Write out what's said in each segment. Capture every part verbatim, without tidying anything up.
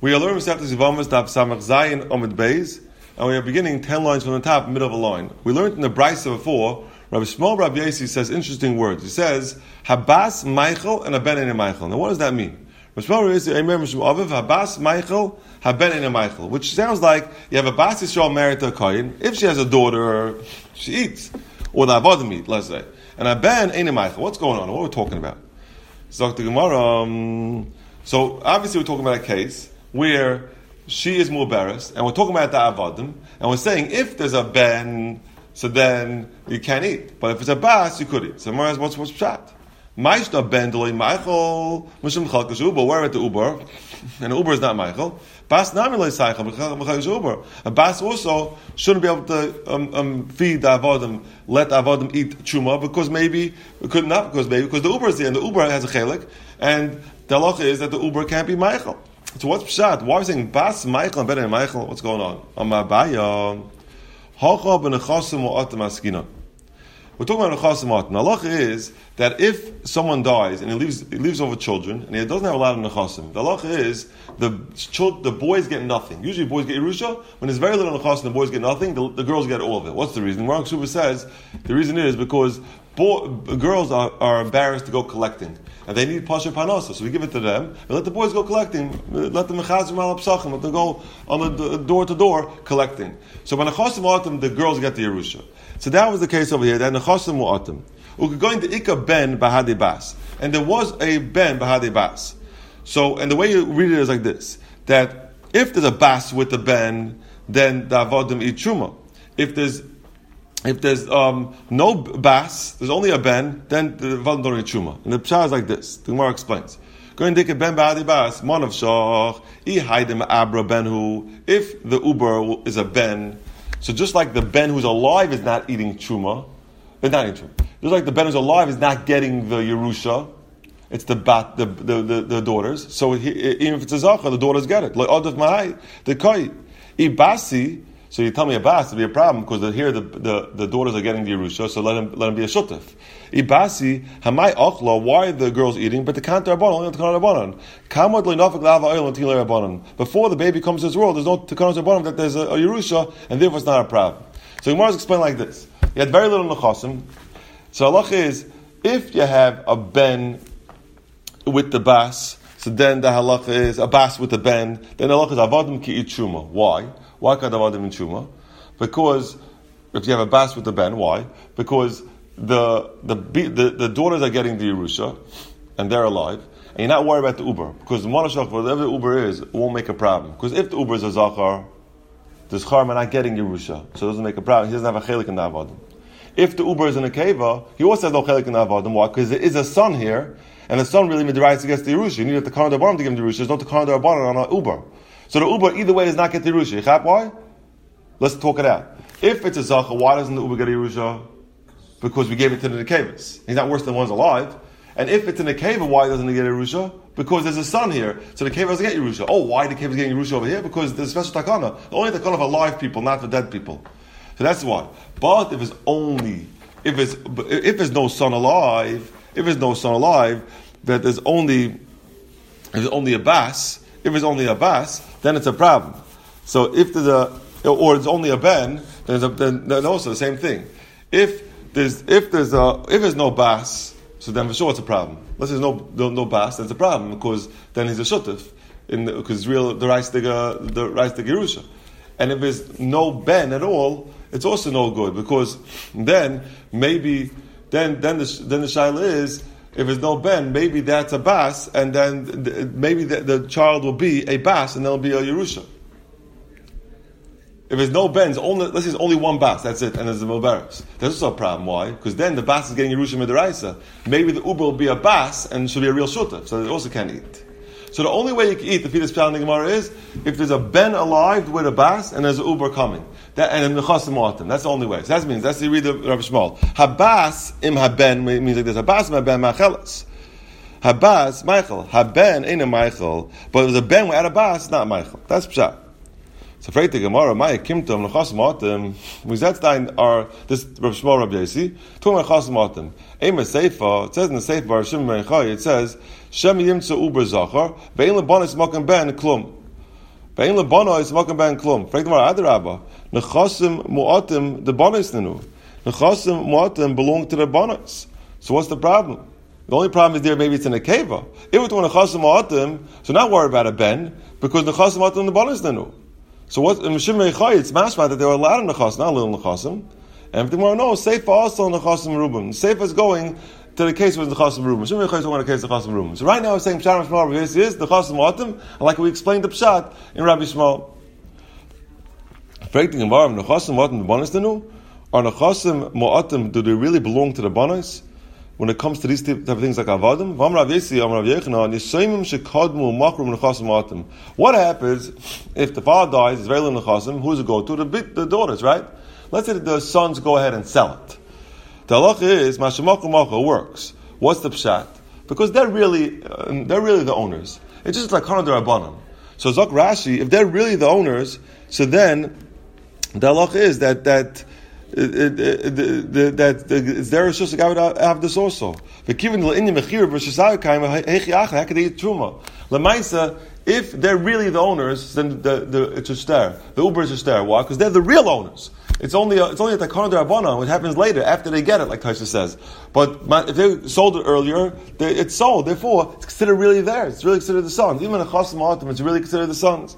We are learning Masechtas Yevamos Daf Samach Zayin Omid Beis, and we are beginning ten lines from the top, middle of a line. We learned in the Brisa before, Rabbi Shmuel Rabbi Yossi says interesting words. He says, Habas Michael and Haben Eine Michael. Now what does that mean? Rabbi Shmuel Rabbi Yossi, Eimer Mishum Aviv, Habas Michael, Haben Eine Michael. Which sounds like you have a Bas Yisrael married to a Kohen. If she has a daughter, she eats. Or the Avodim eat, let's say. And Haben Eine Michael. What's going on? What are we talking about? So, Doctor Gemara, um, so obviously we're talking about a case where she is more embarrassed, and we're talking about the avodim, and we're saying if there's a ben, so then you can't eat. But if it's a bas, you could eat. So Gemara, what's what's pshat? Ma'ishna ben delay Michael mishum chalkas uber. Where at the uber, and the uber is not Michael. Bas nami loy saichel chalkas uber. A bas also shouldn't be able to um, um, feed the avodim, let the avodim eat chuma because maybe could not because maybe because the uber is there, and the uber has a chelik, and the halacha is that the uber can't be Michael. So what's pshat? Why are we saying Bas Michael and Ben and Michael? What's going on? Amabaya Hacha ben Nechasim or Atam Askina. We're talking about Nechasim Atam. The halacha is that if someone dies and he leaves he leaves over children and he doesn't have a lot of Nechasim, the halacha is the children, the boys get nothing. Usually boys get Yerusha. When there's very little Nechasim, the boys get nothing. The, the girls get all of it. What's the reason? Mark Suba says the reason is because boy, girls are, are embarrassed to go collecting. And they need pasha panasa, so we give it to them. And let the boys go collecting. Let them mechazim al psachim. Let them go on the door to door collecting. So when nechasim atam, the girls get the Yerusha. So that was the case over here. That nechasim atam. We could go into ikka ben bahade bas, and there was a ben bahade bas. So and the way you read it is like this: that if there's a bas with the ben, then the avodim eat truma. If there's If there's um, no bas, there's only a ben, then the avodim don't eat truma. And the pshat is like this. The Gemara explains: Going to take a ben ba'adi bas, monav shach, I haidem abra benhu. If the uber is a ben, so just like the ben who's alive is not eating truma, it's not eating truma. Just like the ben who's alive is not getting the Yerusha, it's the bat, the the, the, the daughters. So he, even if it's a zacha, the daughters get it. Like odaf mahai, the koi, ibasi. So you tell me a bas to be a problem because the, here the, the, the daughters are getting the Yerusha, so let him let him be a shutef. Ibasi hamai ochla. Why are the girls eating? But the kantar rabbanon, only the kantar rabbanon. Kamad le'nafik la'ava oil until rabbanon. Before the baby comes to this world, there's no kantar rabbanon that there's a, a Yerusha, and therefore it's not a problem. So Gemara is explained like this: you had very little nechasim. So halacha is if you have a ben with the bas, so then the halacha is a bas with the ben. Then the halacha is avodim ki eat shuma. Why? Why can't avodim in truma? Because if you have a bas with the ben, why? Because the the the, the daughters are getting the Yerusha, and they're alive, and you're not worried about the uber because the monashach, whatever the uber is, it won't make a problem. Because if the uber is a zachar, the zachar are not getting Yerusha, so it doesn't make a problem. He doesn't have a chelik in the avodim. If the uber is in a keva, he also has no chelik in the avodim. Why? Because there is a son here, and the son really midrais against the Yerusha. You need the Takana Darbanim to give him the Yerusha. There's no Takana Darbanim on an uber. So the uber either way does not get the Yerusha. You why? Let's talk it out. If it's a zacha, why doesn't the uber get a Yerusha? Because we gave it to the nekevas. He's not worse than one's alive. And if it's a nekeva, why doesn't he get a Yerusha? Because there's a son here, so the nekeva doesn't get Yerusha. Oh, why the nekeva is getting Yerusha over here? Because there's a special takana. Only takana for alive people, not for dead people. So that's why. But if it's only, if it's if there's no son alive, if there's no son alive, that there's only, if there's only a bas. If it's only a bas, then it's a problem. So if there's a, or it's only a ben, then, a, then, then also the same thing. If there's if there's a if there's no bas, so then for sure it's a problem. Unless there's no no, no bas, then it's a problem because then he's a shutuf in because real the rice the the rice the gerusha. And if there's no ben at all, it's also no good because then maybe then then the then the shaila is. If there's no ben, maybe that's a bas, and then maybe the, the child will be a bas, and there'll be a Yerusha. If there's no ben, it's only, let's say it's only one bas, that's it, and there's a Milbaris. There's also a problem. Why? Because then the bas is getting Yerusha Midaraisa. Maybe the uber will be a bas, and should be a real shutaf, so they also can't eat. So the only way you can eat the fetus pshat in the Gemara is if there's a ben alive with a bas, and there's an uber coming. That, and the nechasim atam. That's the only way. So that means, that's the read of Rabbi Shmuel. Habas im haben means like this. Habas im haben machelas. Habas, Michael. Haben ain't a Michael. But if there's a ben without a bas, it's not Michael. That's pshat. So afraid the Gemara, Maya Kimtom, nechasim atam. Mizatstein are, this Rabbi Shmuel, Rabbi Yossi, talking about nechasim atam. Ema Seifa, it says in the Seifa, Barashim Meichai, it says, Shem yimtza uber zachar, ve'in lebanis makam ben klum. Ve'in lebonos makom ben klum. Frag the Gemara, Adarabba. Nechasim mu'atim the bonos nenu. Nechasim mu'atim belong to the bonos. So what's the problem? The only problem is there maybe it's in a keva. If it's one nechasim mu'atim, so not worry about a ben because nechasim mu'atim the bonos nenu. So what in Mishim Meichai it's mashma that there were a lot of nechasim, not a little nechasim. And if the Gemara knows, Seifa also nechasim rubim. Seifa is going to the case with the Nechasim Rubim. Mishim Meichai is going to the case of the Nechasim Rubim. So right now we're saying Pshat Shmuel Rabbi Yossi is the Nechasim mu'atim, and like we explained the Pshat in Rabbi Shmuel. Fraging Gemara, Nechasim mu'atim the bonos nenu. Are Nechasim mu'atim, do they really belong to the bonos? When it comes to these type of things like Avadim, Vam Rav Yossi, Am Rav Yechina, Yisayimim shekadmu makrum Nechasim mu'atim. What happens if the father dies, it's very little Nechasim, who's it go to? The, the daughters, right? Let's say that the sons go ahead and sell it. The halacha is, Mashamachu Macha works. What's the pshat? Because they're really, uh, they're really the owners. It's just like Hana D'Rabbanan. So Zok Rashi, if they're really the owners, so then the halacha is that, that, It, it, it, it, that it's their rishus to have this also. Lemaisa, if they're really the owners, then the, the it's a star. The Uber is a star. Why? Because they're the real owners. It's only a, it's only a takana d'Rabbanan, which happens later after they get it, like Taisha says. But if they sold it earlier, they, it's sold. Therefore, it's considered really theirs. It's really considered the sons. Even a chasam atom, it's really considered the sons.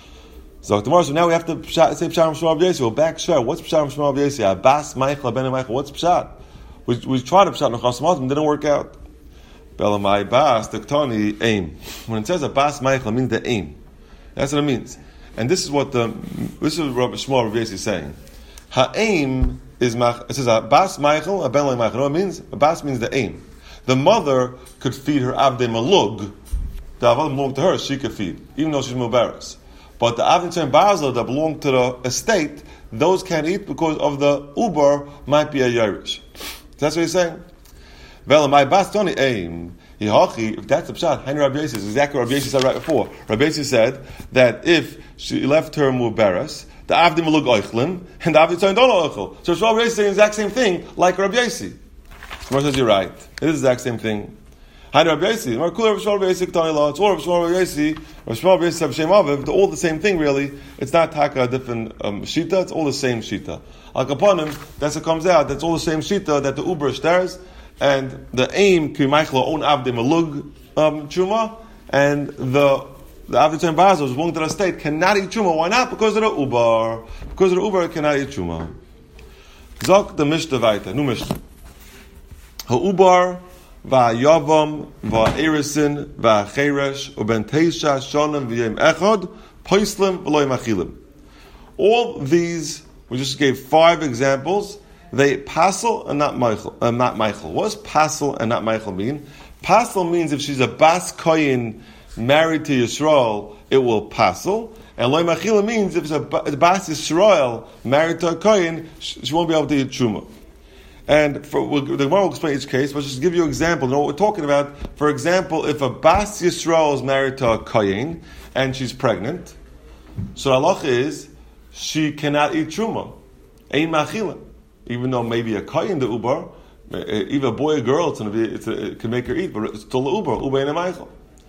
So tomorrow, so now we have to pshat, say Pshat Shmuel Rabbi Yossi. We'll back share. What's Pshat Shmuel Rabbi Yossi? Abbas Meichel Ben Meichel. What's Pshat? We we tried to Pshat Nechas Matim, didn't work out. Belamai Bas the Ktani aim. When it says Abbas Meichel, it means the aim. That's what it means. And this is what the this is what Rabbi Shmuel Rabbi Yossi is saying. Ha aim is it says Abbas Meichel, Ben Meichel. No, it means Abbas means the aim. The mother could feed her avdei malug. The avdei belonged to her. She could feed, even though she's mubaris. But the Avin Tzem Basel that belong to the estate, those can't eat because of the Uber might be a Yerush. That's what he's saying. Well, my Bastoni aim, if that's the Pshat, Hani Rabbi Yossi, exactly what Rabbi Yossi said right before. Rabbi Yossi said that if she left her Mubaras, the Avdim Malug Oichlin, and the Avdim Tzem don't Oichel. So Rabbi Yossi is saying the exact same thing like Rabbi Yossi. So says you're right. It is the exact same thing. Hi, Rabbi Yossi. It's all Rabbi Yossi, Rabbi Yossi, Rabbi Yossi, Shem Aviv. They're all the same thing, really. It's not taka a different um, shita. It's all the same shita. Al Kaponim, that's what comes out. That's all the same shita that the Uber stars, and the aim ki Michael own avdei malug um, chuma, and the the avdei tzem bazo is belonging to the state cannot eat chuma. Why not? Because of the Uber. Because of the Uber, it cannot eat chuma. Zok the Mishnah weiter. Nu Mishnah. Ha Uber. Va'yavam, va'erisin, va'cheresh, uben teisha, shonim, v'yem echad, poislim, v'loy machilim. All these, we just gave five examples, they passel and not Michael. Uh, not Michael. What does passel and not Michael mean? Passel means if she's a bas koyin married to Yisrael, it will passel. And loy machilim means if it's a bas Yisrael married to a koyin, she won't be able to eat truma. And for, we'll, the Gemara will explain each case, but just give you an example. You know what we're talking about? For example, if a Bas Yisrael is married to a Koyin and she's pregnant, so the halacha is she cannot eat truma. Ein machila. Even though maybe a Koyin the Uber, even a boy or girl, it's gonna be, it's a, it can make her eat, but it's still the Uber. Uber ain't a Michael.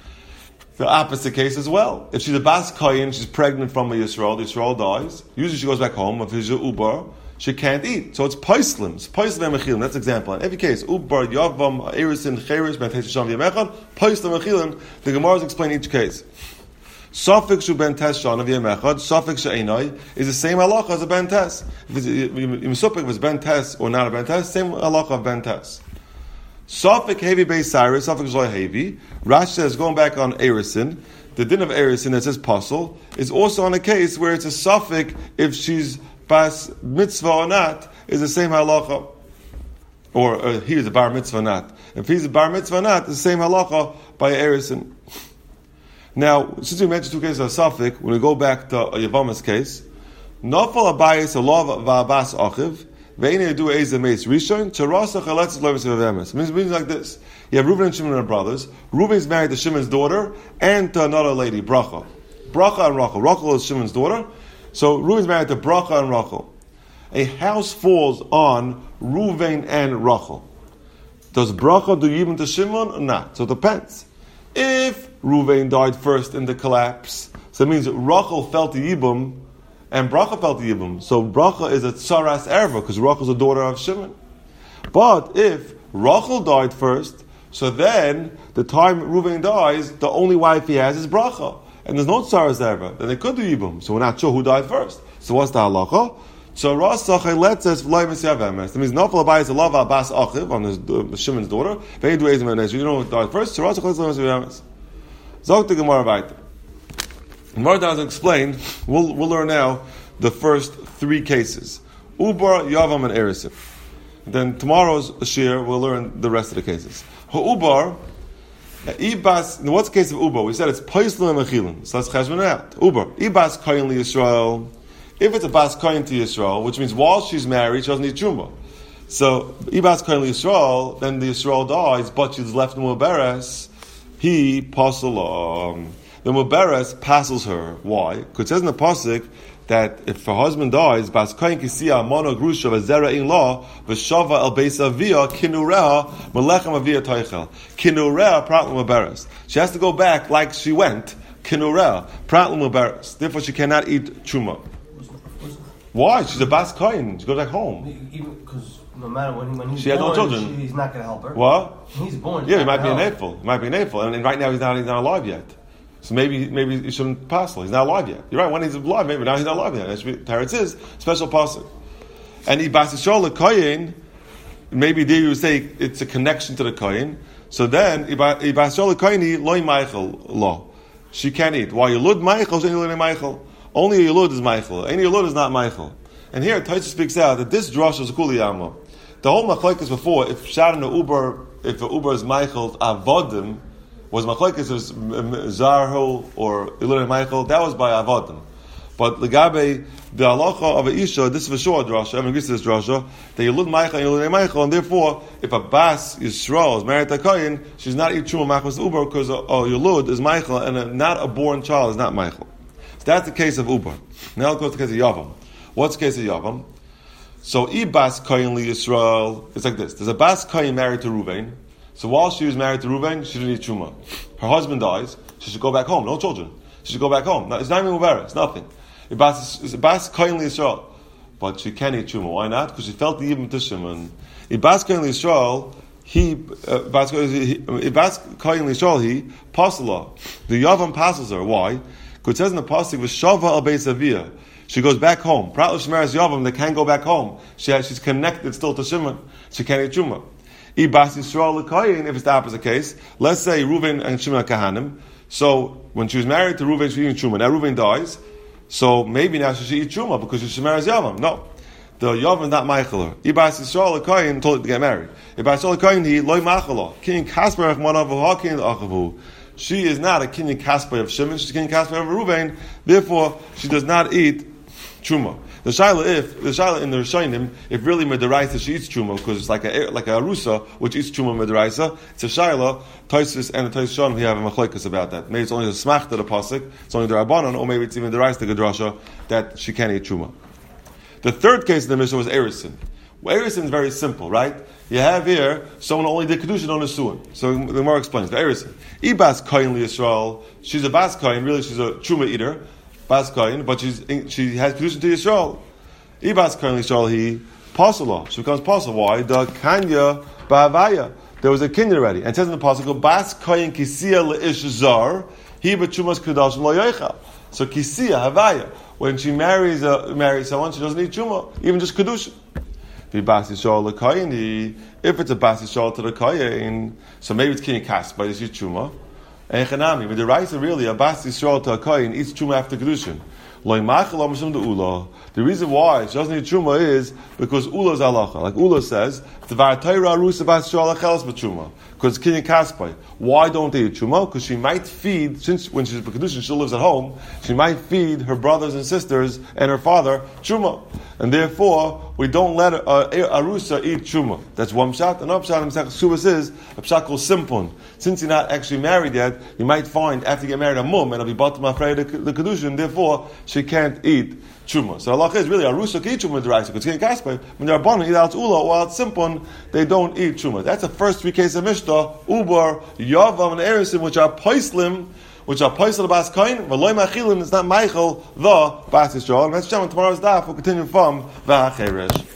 The opposite case as well. If she's a Bas Koyin, she's pregnant from a Yisrael, the Yisrael dies. Usually she goes back home. If she's a Uber, she can't eat. So it's poislim. It's poislim and mechilim. That's an example. In every case, ubar, yavam, erisin, cherish, ben tesham v'yemechad, poislim and mechilim. The Gemara is explaining each case. Safik shu ben tesham v'yemechad, safik she'enai, is the same halacha as a ben tes. If it's, if it's ben tes or not a ben tes, same halacha of ben tes. Safik heavy beis cyrus, safik zoy heavy. Rashi says, going back on erisin, the din of erisin that says pasul, is also on a case where it's a safik if she's bas mitzvah or not, is the same halacha. Or uh, he is a bar mitzvah or not. If he's a bar mitzvah or not, it's the same halacha by Erison. Now, since we mentioned two cases of Safik, when we go back to Yavama's case, Nafal Abayis Alav Va'abas Achiv, Ve'ene Yedu Eze Meis Rishon, Cherasa Chaletzes Levis Vavemes. It means, it means like this. You have Reuben and Shimon and brothers. Reuben is married to Shimon's daughter and to another lady, Bracha. Bracha and Rachel. Rachel is Shimon's daughter. So Reuben's married to Bracha and Rachel. A house falls on Reuven and Rachel. Does Bracha do even to Shimon or not? So it depends. If Reuven died first in the collapse, So it means Rachel felt the Yibum, and Bracha felt the Yibum. So Bracha is a Tsaras Erva, because Rachel is a daughter of Shimon. But if Rachel died first, so then the time Reuven dies, the only wife he has is Bracha. And there's no Tsaras Erva. Then they could do Yibum. So we're not sure who died first. So what's the halacha? So Rasach lets us v'loy Mesyavemes. That means Nafal Abai is a love Abbas Achiv on his, uh, Shimon's daughter. You know who died first? So Rasach lets us v'loy Mesyavemes. Zog the Gemara Vayta. Gemara doesn't explain. We'll, we'll learn now the first three cases. Ubar, Yavam, and Erisim. Then tomorrow's shir, we'll learn the rest of the cases. Ubar, Ibas, what's the case of Ubar? We said it's Paislim and Mechilin. So let's cheshbon it out. Ubar, Ibas Koyin li Yisrael. If it's a Bas Koyin to Yisrael, which means while she's married, she doesn't need Truma. So, Ibas Koyin li Yisrael, then the Yisrael dies, but she's left in Muberes, he pasal. The Muberes passes her. Why? Because it says in the Pasuk that if her husband dies, Bas Koyin kisiya mono grusha v'zera in law v'shava el beis avia kinureha melechem avia toichel. Kinureha prat Muberes. She has to go back like she went. Kinureha prat Muberes. Therefore, she cannot eat Truma. Why? She's a Bas Koyin. She goes back home. Even because no matter when, when he's she had born, no children. She, he's not going to help her. What? He's born. Yeah, he might be an hateful. He might be an hateful, and, and right now he's not. He's not alive yet. So maybe maybe he shouldn't pass. He's not alive yet. You're right. When he's alive, maybe now he's not alive yet. That should be Teretz is special passing. And Ibas Yisrael the Koyin. Maybe there you would say it's a connection to the Koyin. So then Ibas Yisrael the Koyin loy Michael law. She can't eat. Why you lud Michael? She lud Michael. Only a Yilud is Michael. Any Yilud is not Michael. And here, Taisa speaks out that this drush is a Kuli Yama. The whole machlekes before, if Sharon or Uber, if the Uber is Michael, Avodim, was machlekes was Zarho or Yilud Michael, that was by Avodim. But Legabe, the halacha of a Isha, this is for sure a drasha, everyone agrees to this drasha, that Yilud Michael and Yilud Michael, and therefore, if a Bas Yisrael is married to Koyin, she's not eat Truma Machmas Uber, because oh, Yilud is Michael, and a, not a born child is not Michael. So that's the case of Uber. Now let's go to the case of Yavam. What's the case of Yavam? So, Ibas Koyin li Yisrael, it's like this. There's a Bas Koyin married to Ruvain. So while she was married to Ruvain, she didn't eat Truma. Her husband dies, she should go back home. No children. She should go back home. No, it's not even Mubera, it's nothing. Ibas, it's Bas Koyin li Yisrael. But she can't eat Truma. Why not? Because she felt the Yibam Tishim. Ibas Koyin li Yisrael, he, Ibas Koyin li Yisrael, he, Pasala. The Yavam passes her. Why? Because it says in the Pasuk, V'shava al Beis Avia. She goes back home. Prat l'shmeres Yavam, they can't go back home. She has, she's connected still to Shimon. She can't eat Truma. Ibas Yisrael l'koyin, if it's the opposite case, let's say Reuven and Shimon are Kahanim. So when she was married to Reuven, she eating Truma. Now Reuven dies, so maybe now she should eat Truma because she's Shmeres Yavam. No. The Yavam is not Meicheler. Ibas Yisrael l'koyin told her to get married. Ibas Yisrael l'koyin, he loy Machalo. King Kasper Echmanav v'hakin achavu. She is not a Kinyan Kasper of Shimon, she's a Kinyan Kasper of Reuven, therefore she does not eat Truma. The Shaila, if the Shaila in the Rishonim, if really Medaraisa she eats Truma, because it's like a like a Arusa which eats Truma Medaraisa, it's a Shaila. Tosis and the Tosis Shon we have a machlekes about that. Maybe it's only the Smach to the pasuk, it's only the Rabbanon, or maybe it's even the Raisa the Gedrasha that she can't eat Truma. The third case in the Mishnah was Erisin. Well, Erisin is very simple, right? You have here someone only did kedushin on a suin. So the Gemara explains. Erisin, Ibas Koyin li Yisrael. She's a Bas Koyin, really she's a Truma eater. Bas Koyin, but she's she has kedushin to Yisrael. Ibas Koyin li Yisrael, he pasala. She becomes pasal. Why? The kanya ba'avaya. There was a kinyan already, and it says in the pasuk, Bas Koyin kisiya leish zar, he b'trumas kedashim lo yoichal. So kisiya havaya. When she marries a, marries someone, she doesn't need truma, even just kedushin. If it's a Bas Yisrael to the Koyin, so maybe it's Kinyan Kas, but it's Truma. And Chanami, but the Raisa really, a Bas Yisrael to a Koyin eats Truma after Kedushin. The reason why she doesn't need Truma is because Ula is halacha. Like Ula says, because Kinyan Kaspai. Why don't they eat Truma? Because she might feed, since when she's Kedushin, she lives at home, she might feed her brothers and sisters and her father Truma. And therefore, we don't let a, a, Arusa eat Truma. That's one pshat. Another pshat in Masech Subas is a pshat called Simpon. Since you're not actually married yet, you might find after you get married a mum, and it'll be bottom afraid of the Kedushin, therefore, she can't eat Truma. So Allah is really Arusa can eat Truma D'Oraisa, because it's getting Kasper. When they're born, either it's Ula or it's Simpon, they don't eat Truma. That's the first three cases of Mishnah, Ubar, Yavam, and Erisim, which are Poislim, which are Paisel Bas Koin, V'loy Machilin is not Michael, the Bas Yisrael. And that's Shem, tomorrow's daf will continue from V'Hacheresh.